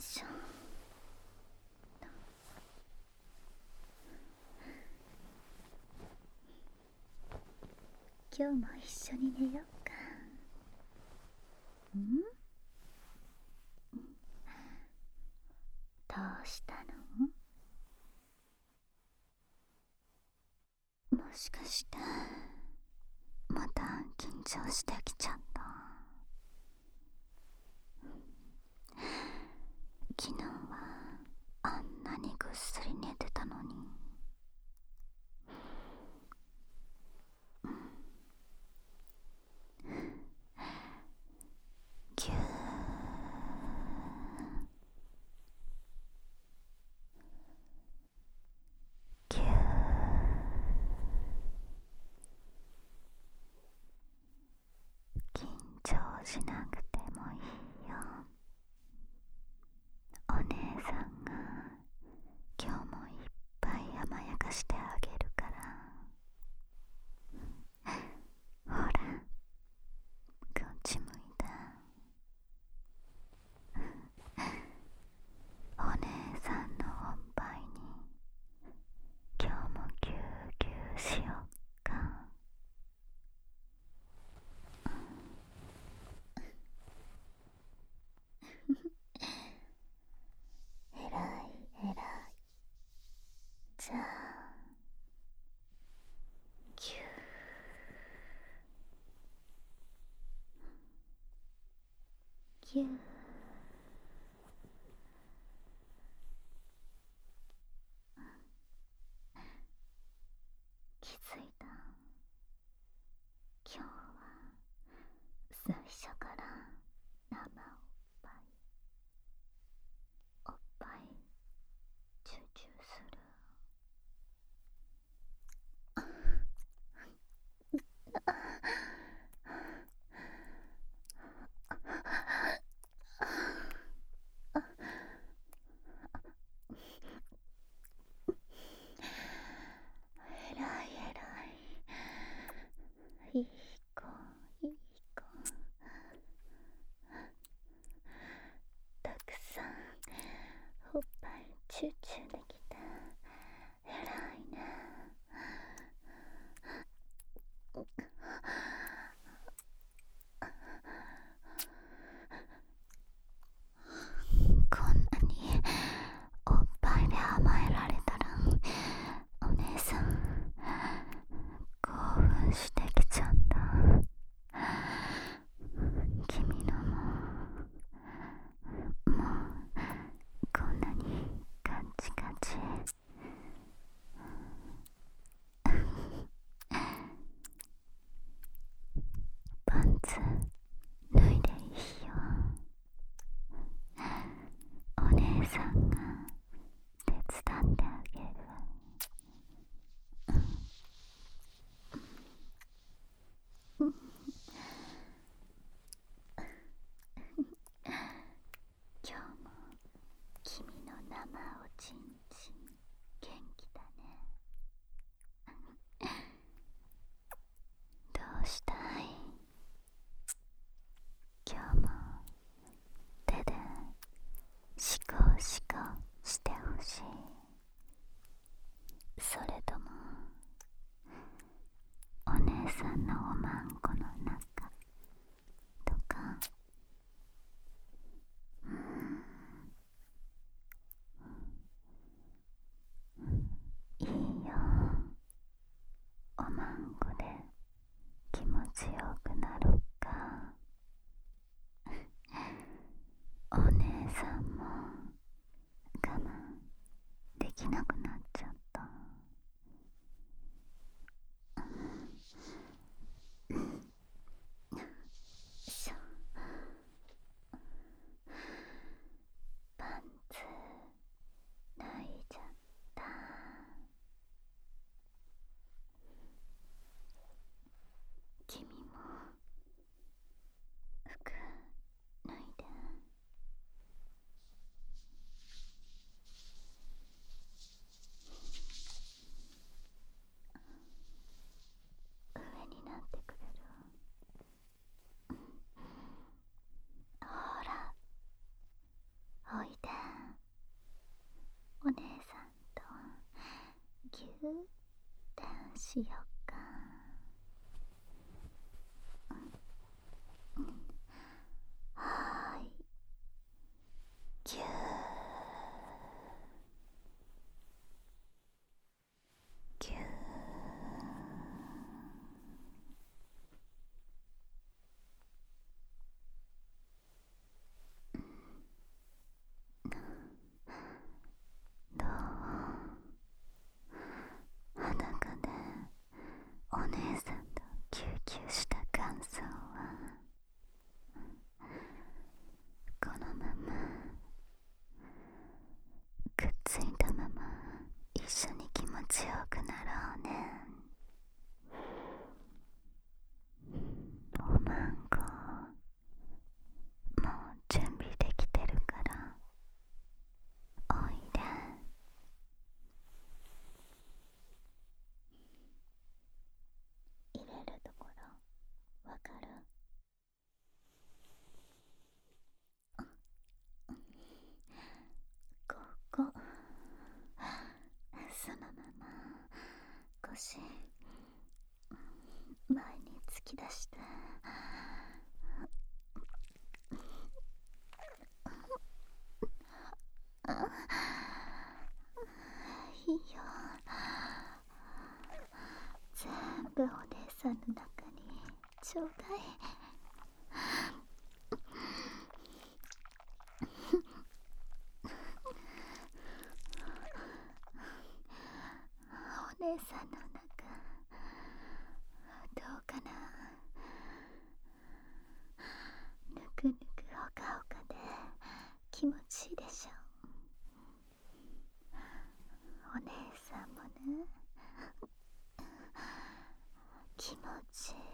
しょ。今日も一緒に寝ようか。どうしたの？もしかしてまた緊張してきちゃった？昨日はあんなにぐっすり寝てたのに。ぎゅーぎゅー。緊張しなくてもいいよ。お姉さんが今日もいっぱい甘やかしてあげるから。ほら、こっち向いた。お姉さんのおっぱいに今日もぎゅうぎゅうしよっか。えらいえらい。じゃあぎゅーぎゅー。気づいた？今日は最初から生おっぱいチューチューする。えらいえらい。いい子いい子。たくさんおっぱいチューチューできた。えらいね。こんなにおっぱいで甘えられたらお姉さん興奮してきちゃった。君のもうこんなにカチカチ。パンツ脱いでいいよ。お姉さんが手伝ってあげる。今日も君の生おちんちん元気だね。どうしたい？今日も手でシコシコしてほしい？それともお姉さんのおまんこの中とか？いいよ。おまんこで気持ちよくなろっか。お姉さんも我慢できなくなっちゃった。 しようか。はーい。ぎゅーぎゅー。どう？裸でお姉さんとキューキューした感想は？このままくっついたまま一緒に気持ちよくなろうね。おまんこもう準備できてるからおいで。入れるところわかる？ここ、そのまま腰前に突き出して、いいよ。全部お姉さんの中にちょうだい。お姉さんの中どうかな？ぬくぬくほかほかで気持ちいいでしょ。お姉さんもね、気持ちいい。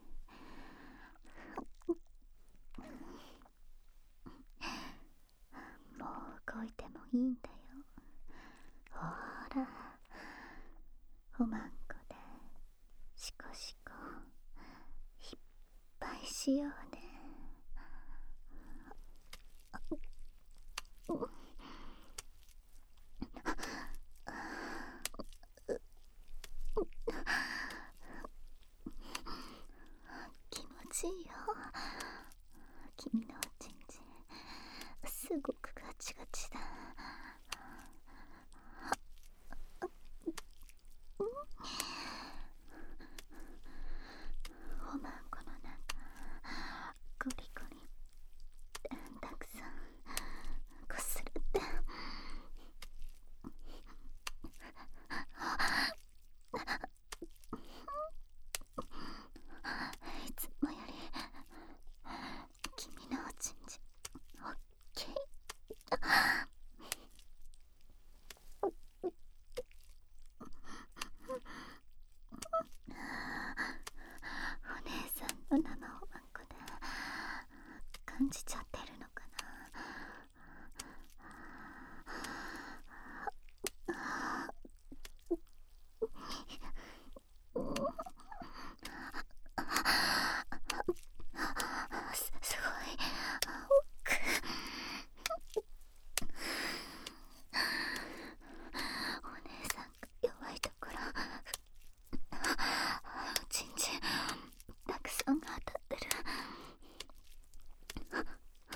もう動いてもいいんだよ。ほら、おまんこでシコシコいっぱいしようね。気持ちいいよ。君のおちんちんすごくガチガチだ。おまんこの中ゴリゴリたくさんこするって。いつもより君のおちんちんおっきい。お姉さんの生おまんこで感じちゃってるのかな。すごい奥。お姉さんが弱いところちんちんたくさん当たってる。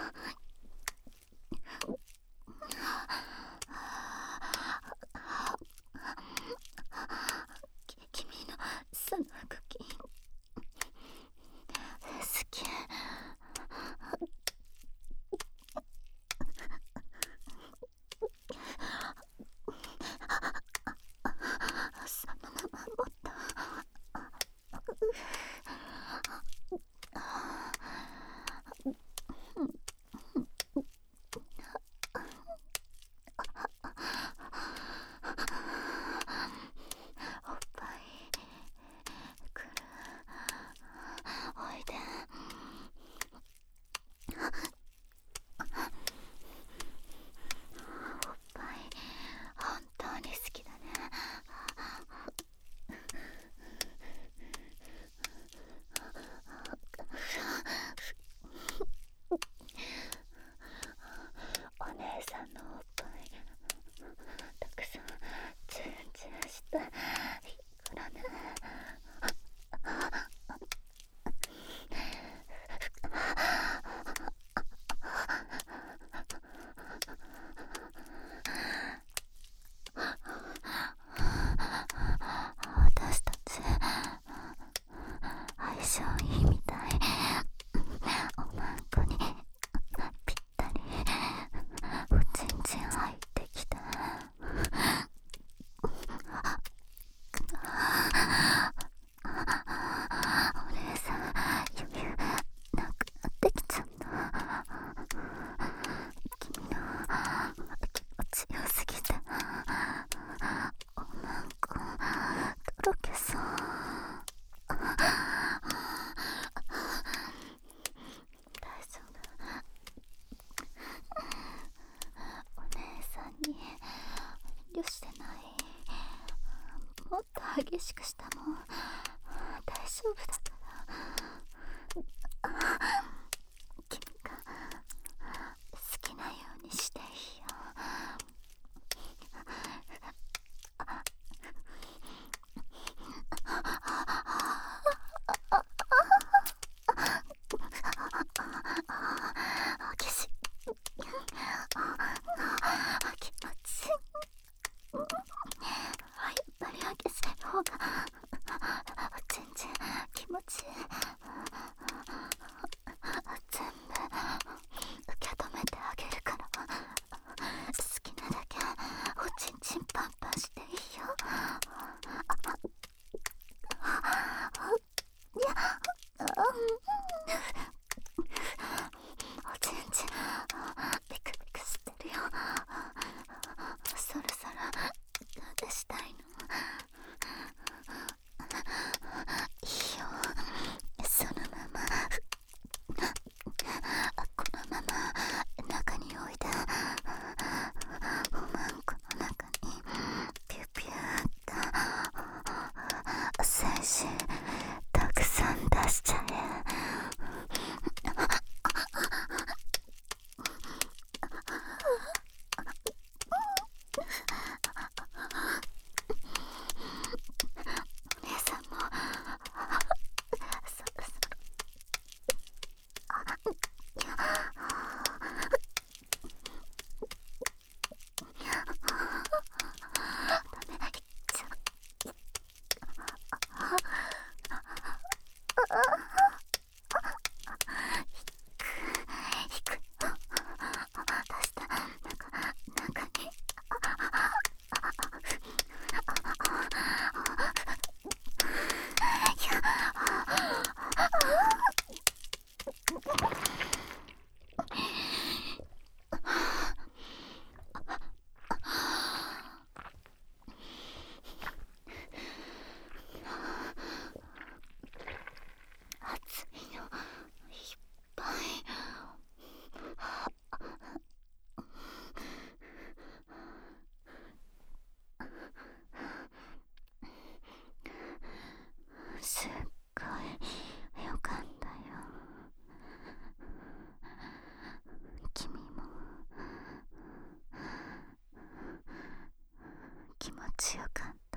強かった。